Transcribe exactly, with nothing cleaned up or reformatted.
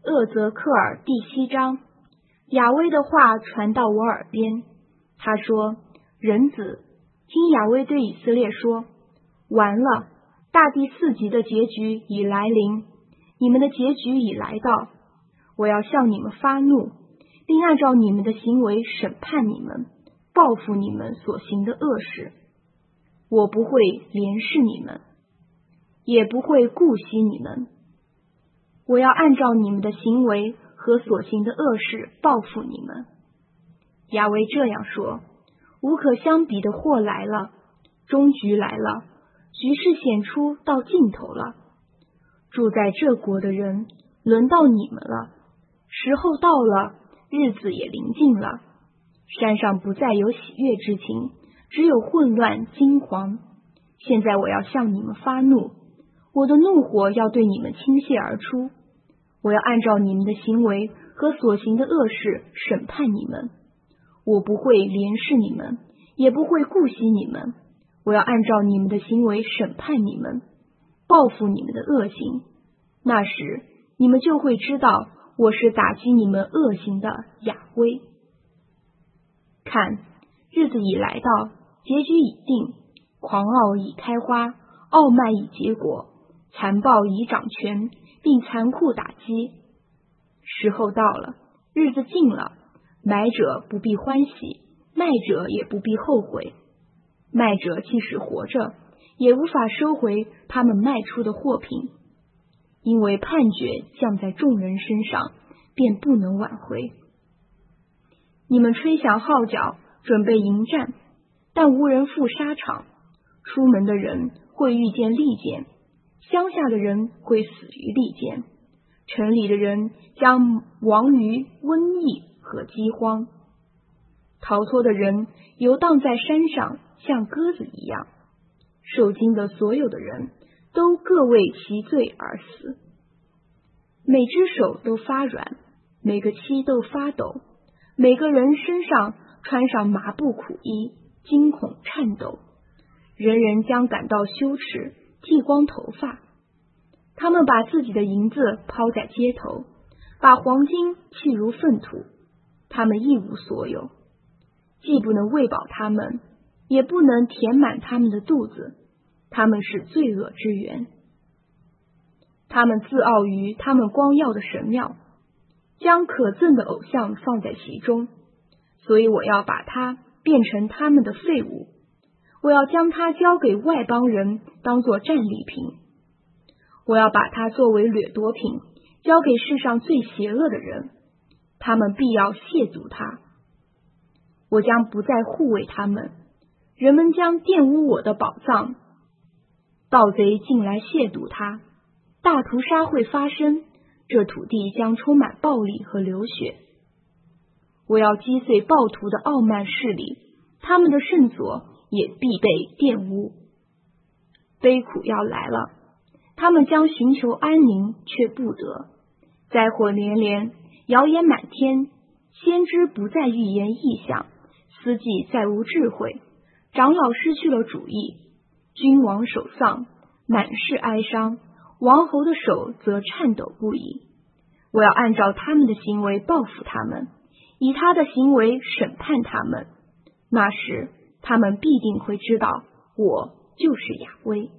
厄泽克尔第七章，雅威的话传到我耳边，他说：人子，听雅威对以色列说，完了，大第四级的结局已来临，你们的结局已来到，我要向你们发怒，并按照你们的行为审判你们，报复你们所行的恶事。我不会怜视你们，也不会顾惜你们，我要按照你们的行为和所行的恶事报复你们。雅威这样说，无可相比的祸来了，终局来了，局势显出到尽头了。住在这国的人，轮到你们了，时候到了，日子也临近了。山上不再有喜悦之情，只有混乱惊惶。现在我要向你们发怒，我的怒火要对你们倾泻而出，我要按照你们的行为和所行的恶事审判你们。我不会怜视你们，也不会顾惜你们，我要按照你们的行为审判你们，报复你们的恶行。那时你们就会知道我是打击你们恶行的雅威。看，日子已来到，结局已定，狂傲已开花，傲慢已结果，残暴已掌权，并残酷打击。时候到了，日子近了，买者不必欢喜，卖者也不必后悔。卖者即使活着，也无法收回他们卖出的货品，因为判决降在众人身上，便不能挽回。你们吹响号角，准备迎战，但无人赴沙场。出门的人会遇见利剑，乡下的人会死于利剑，城里的人将亡于瘟疫和饥荒。逃脱的人游荡在山上，像鸽子一样。受惊的所有的人都各为其罪而死。每只手都发软，每个膝都发抖，每个人身上穿上麻布苦衣，惊恐颤抖。人人将感到羞耻，剃光头发。他们把自己的银子抛在街头，把黄金弃如粪土。他们一无所有，既不能喂饱他们，也不能填满他们的肚子。他们是罪恶之源。他们自傲于他们光耀的神庙，将可憎的偶像放在其中，所以我要把它变成他们的废物，我要将它交给外邦人当作战利品，我要把它作为掠夺品交给世上最邪恶的人，他们必要亵渎它。我将不再护卫他们，人们将玷污我的宝藏，盗贼进来亵渎它，大屠杀会发生，这土地将充满暴力和流血。我要击碎暴徒的傲慢势力，他们的圣所也必被玷污。悲苦要来了，他们将寻求安宁，却不得。灾祸连连，谣言满天，先知不再预言异象，司祭再无智慧，长老失去了主意，君王守丧，满是哀伤，王侯的手则颤抖不已。我要按照他们的行为报复他们，以他的行为审判他们。那时他们必定会知道，我就是雅威。